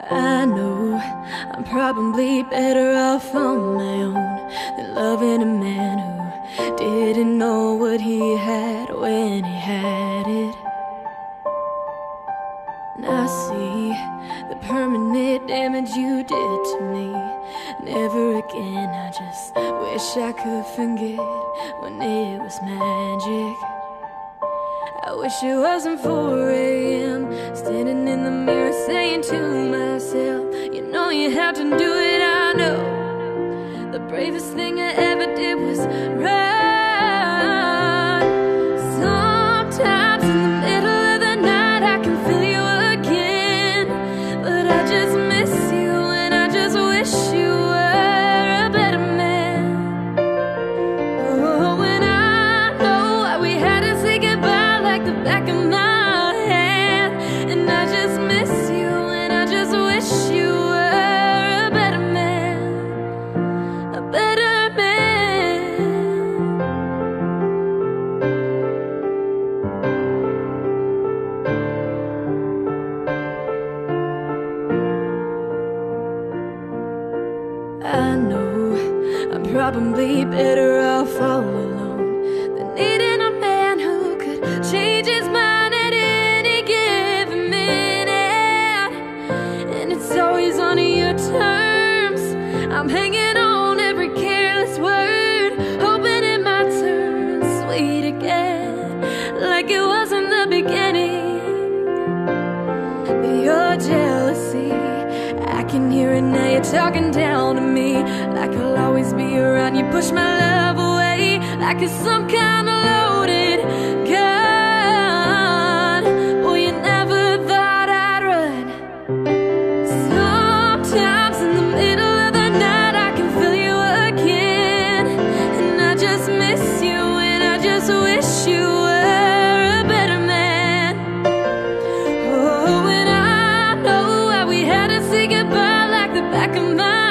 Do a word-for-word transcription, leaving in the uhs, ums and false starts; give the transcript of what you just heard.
I know I'm probably better off on my own than loving a man who didn't know what he had when he had it. And I see the permanent damage you did to me. Never again, I just wish I could forget when it was magic. I wish it wasn't four A M standing in the mirror saying to myself, you know you have to do it. I know the bravest thing I ever did was run. Sometimes in the middle of the night I can feel you again, but I just miss you and I just wish you were a better man. Oh, and I know why we had to say goodbye like the back of my hand, and I just miss you and I just wish you were a better man, a better man. I know I'm probably better off all alone than needing a man who could change his mind at any given minute. And it's always on your terms. I'm hanging on every careless word, hoping it might turn sweet again, like it was in the beginning. But your jealousy, I can hear it now. You're talking down to me, like I'll always be around. You push my love away like it's some kind of loaded gun. Boy, you never thought I'd run. Sometimes in the middle of the night I can feel you again, and I just miss you and I just wish you were a better man. Oh, and I know why we had to say goodbye like the back of my